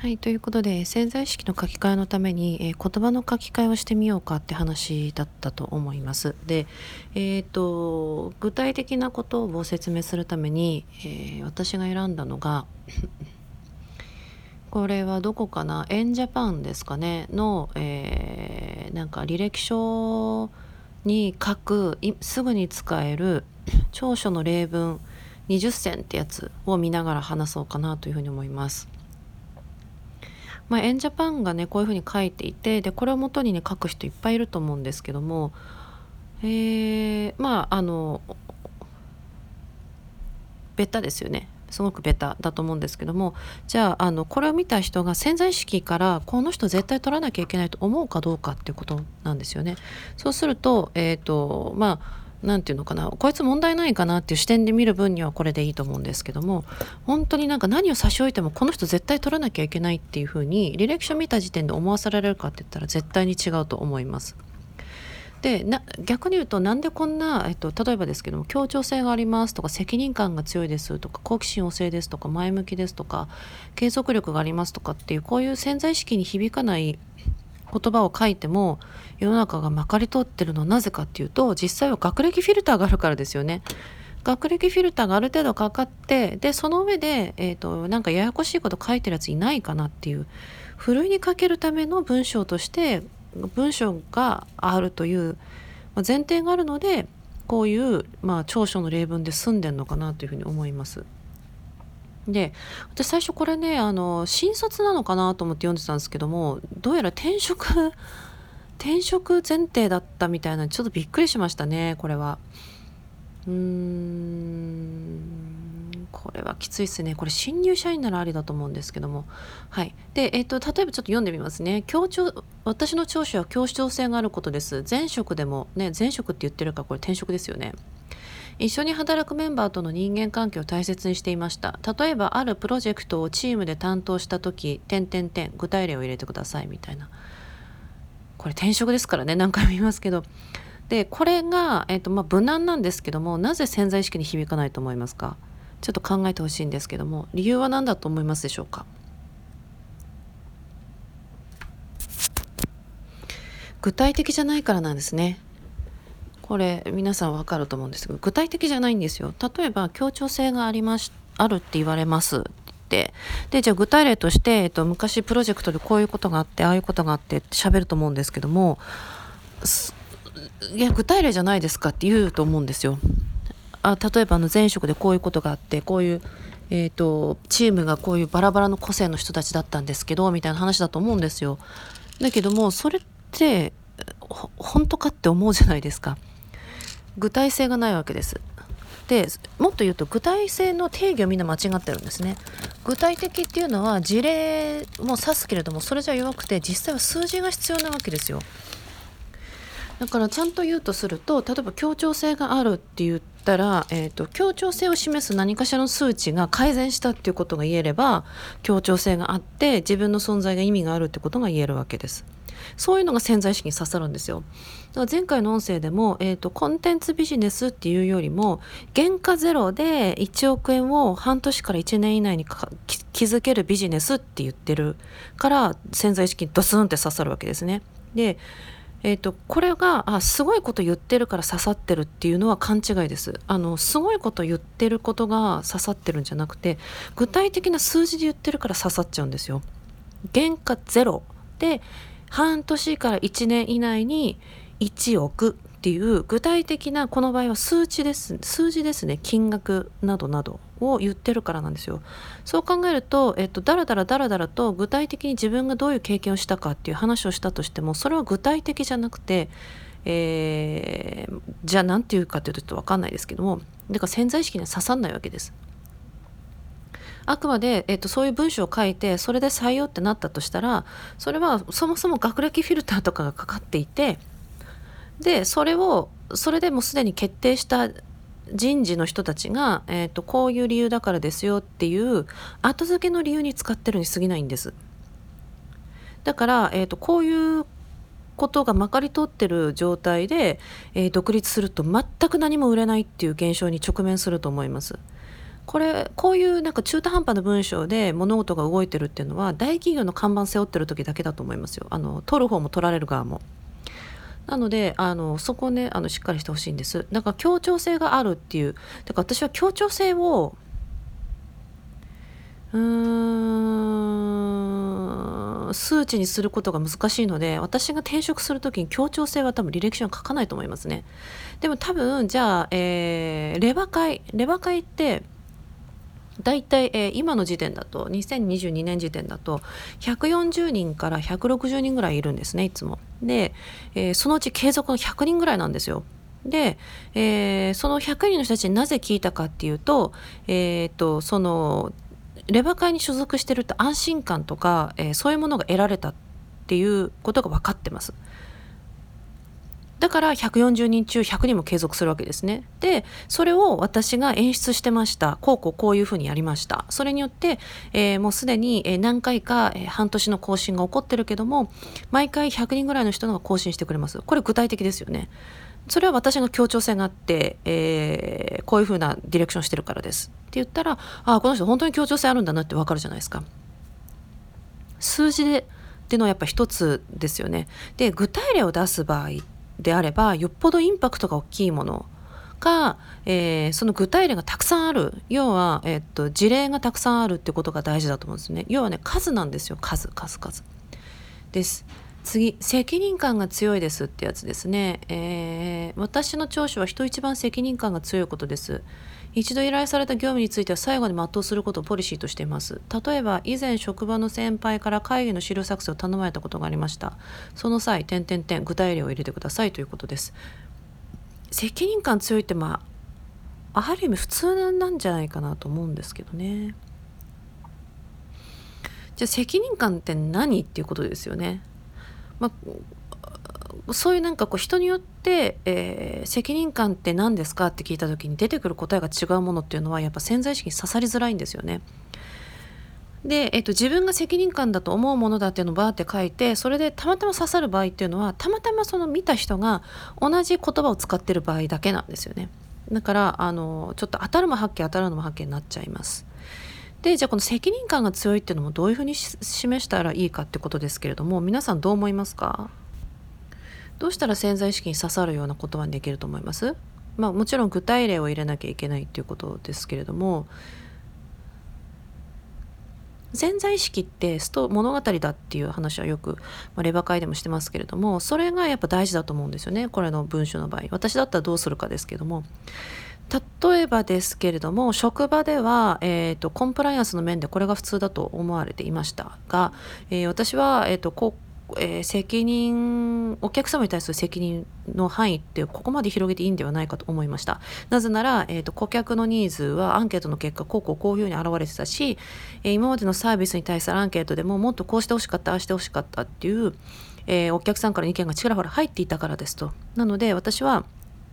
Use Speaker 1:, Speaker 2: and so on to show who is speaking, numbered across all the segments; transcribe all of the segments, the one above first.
Speaker 1: はい、ということで潜在意識の書き換えのために、言葉の書き換えをしてみようかって話だったと思います。で、具体的なことを説明するために、私が選んだのがこれはどこかな、エンジャパンですかねの、なんか履歴書に書くすぐに使える長所の例文20選ってやつを見ながら話そうかなというふうに思います。エンジャパンがねこういうふうに書いていて、でこれを元にね書く人いっぱいいると思うんですけども、ベタですよね。すごくベタだと思うんですけども、じゃあ、これを見た人が潜在意識からこの人絶対取らなきゃいけないと思うかどうかっていうことなんですよね。そうするとなんていうのかな、こいつ問題ないかなっていう視点で見る分にはこれでいいと思うんですけども、本当になんか何を差し置いてもこの人絶対取らなきゃいけないっていうふうに履歴書見た時点で思わせられるかって言ったら絶対に違うと思います。で逆に言うと、なんでこんな、例えばですけども、協調性がありますとか、責任感が強いですとか、好奇心旺盛ですとか、前向きですとか、継続力がありますとかっていう、こういう潜在意識に響かない言葉を書いても世の中がまかり通ってるのはなぜかっていうと、実際は学歴フィルターがあるからですよね。学歴フィルターがある程度かかって、でその上で、なんかややこしいこと書いてるやついないかなっていう、ふるいにかけるための文章として文章があるという前提があるので、こういう、長所の例文で済んでんのかなというふうに思います。で、私最初これね、新卒なのかなと思って読んでたんですけども、どうやら転職前提だったみたいな、ちょっとびっくりしましたね、これは。これはきついですね。これ新入社員ならありだと思うんですけども。はい。で、例えばちょっと読んでみますね。私の長所は協調性があることです。前職でもね、前職って言ってるからこれ転職ですよね。一緒に働くメンバーとの人間関係を大切にしていました。例えばあるプロジェクトをチームで担当した時、具体例を入れてくださいみたいな。これ転職ですからね、何回も言いますけど。でこれが、無難なんですけども、なぜ潜在意識に響かないと思いますか？ちょっと考えてほしいんですけども、理由は何だと思いますでしょうか？具体的じゃないからなんですね。これ皆さんわかると思うんですけど、具体的じゃないんですよ。例えば協調性があるって言われますって。でじゃあ具体例として、昔プロジェクトでこういうことがあって、ああいうことがあってって喋ると思うんですけども、いや具体例じゃないですかって言うと思うんですよ。例えば前職でこういうことがあって、こういう、チームがこういうバラバラの個性の人たちだったんですけどみたいな話だと思うんですよ。だけどもそれって本当かって思うじゃないですか。具体性がないわけです。でもっと言うと、具体性の定義をみんな間違ってるんですね。具体的っていうのは事例も指すけれども、それじゃ弱くて、実際は数字が必要なわけですよ。だからちゃんと言うとすると、例えば協調性があるって言ったら、協調性を示す何かしらの数値が改善したっていうことが言えれば、協調性があって自分の存在が意味があるってことが言えるわけです。そういうのが潜在意識に刺さるんですよ。だから前回の音声でも、コンテンツビジネスっていうよりも、原価ゼロで1億円を半年から1年以内に築けるビジネスって言ってるから、潜在意識にドスンって刺さるわけですね。でこれがすごいこと言ってるから刺さってるっていうのは勘違いです。すごいこと言ってることが刺さってるんじゃなくて、具体的な数字で言ってるから刺さっちゃうんですよ。原価ゼロで半年から1年以内に1億っていう具体的な、この場合は数字ですね、金額などなどを言ってるからなんですよ。そう考えると、だらだらと具体的に自分がどういう経験をしたかっていう話をしたとしても、それは具体的じゃなくて、じゃあ何て言うかっていうとちょっと分かんないですけども、だから潜在意識には刺さんないわけです。あくまで、そういう文章を書いてそれで採用ってなったとしたら、それはそもそも学歴フィルターとかがかかっていて、でそれでもうすでに決定した人事の人たちが、こういう理由だからですよっていう後付けの理由に使ってるに過ぎないんです。だから、こういうことがまかり通ってる状態で、独立すると全く何も売れないっていう現象に直面すると思います。 こういうなんか中途半端な文章で物事が動いてるっていうのは大企業の看板背負ってる時だけだと思いますよ。取る方も取られる側も。なのでそこをねしっかりしてほしいんです。だから協調性があるっていう。だから私は協調性を数値にすることが難しいので、私が転職するときに協調性は多分履歴書に書かないと思いますね。でも多分じゃあ、レバ会ってだいたい、今の時点だと2022年時点だと140人から160人ぐらいいるんですね、いつも。で、そのうち継続の100人ぐらいなんですよ。で、その100人の人たちになぜ聞いたかっていうと、そのレバ会に所属してると安心感とか、そういうものが得られたっていうことが分かってます。だから140人中100人も継続するわけですね。で、それを私が演出してました。こういうふうにやりました。それによって、もうすでに何回か半年の更新が起こってるけども、毎回100人ぐらいの人が更新してくれます。これ具体的ですよね。それは私の協調性があって、こういうふうなディレクションしてるからですって言ったら、この人本当に協調性あるんだなってわかるじゃないですか。数字でっていうのはやっぱ一つですよね。で、具体例を出す場合であれば、よっぽどインパクトが大きいものが、その具体例がたくさんある、要は、事例がたくさんあるってことが大事だと思うんですね。要はね、数なんですよ。数です。次、責任感が強いですってやつですね。私の長所は人一番責任感が強いことです。一度依頼された業務については最後に全うすることをポリシーとしています。例えば、以前職場の先輩から会議の資料作成を頼まれたことがありました。その際、具体例を入れてくださいということです。責任感強いって、ある意味普通なんじゃないかなと思うんですけどね。じゃあ責任感って何っていうことですよね。そういうなんかこう人によって、責任感って何ですかって聞いた時に出てくる答えが違うものっていうのはやっぱ潜在意識に刺さりづらいんですよね。で、自分が責任感だと思うものだっていうのをバーって書いて、それでたまたま刺さる場合っていうのはたまたまその見た人が同じ言葉を使ってる場合だけなんですよね。だからちょっと当たるも八卦当たるのも八卦になっちゃいます。で、じゃあこの責任感が強いっていうのもどういうふうに示したらいいかってことですけれども、皆さんどう思いますか？どうしたら潜在意識に刺さるような言葉にできると思います？もちろん具体例を入れなきゃいけないっていうことですけれども、潜在意識って物語だっていう話はよく、レバ会でもしてますけれども、それがやっぱ大事だと思うんですよね。これの文章の場合。私だったらどうするかですけども、例えばですけれども、職場では、コンプライアンスの面でこれが普通だと思われていましたが、私は、お客様に対する責任の範囲ってここまで広げていいんではないかと思いました。なぜなら、顧客のニーズはアンケートの結果こういうふうに現れてたし、今までのサービスに対するアンケートでももっとこうしてほしかった、ああしてほしかったっていう、お客さんから意見がちらほら入っていたからですと。なので私は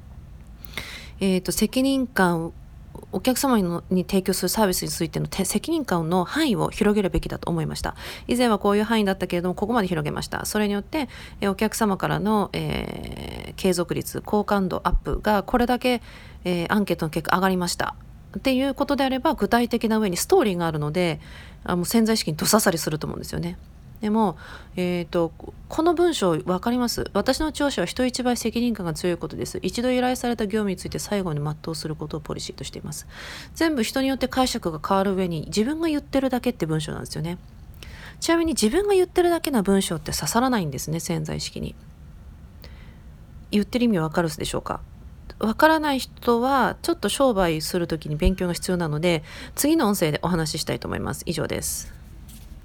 Speaker 1: 責任感、お客様に提供するサービスについての責任感の範囲を広げるべきだと思いました。以前はこういう範囲だったけれども、ここまで広げました。それによって、お客様からの、継続率、好感度アップがこれだけ、アンケートの結果上がりました。っていうことであれば、具体的な上にストーリーがあるので、もう潜在意識にどささりすると思うんですよね。でも、この文章分かります？私の長所は人一倍責任感が強いことです。一度依頼された業務について最後に全うすることをポリシーとしています。全部人によって解釈が変わる上に自分が言ってるだけって文章なんですよね。ちなみに自分が言ってるだけな文章って刺さらないんですね、潜在意識に。言ってる意味わかるでしょうか？わからない人はちょっと商売するときに勉強が必要なので、次の音声でお話ししたいと思います。以上です。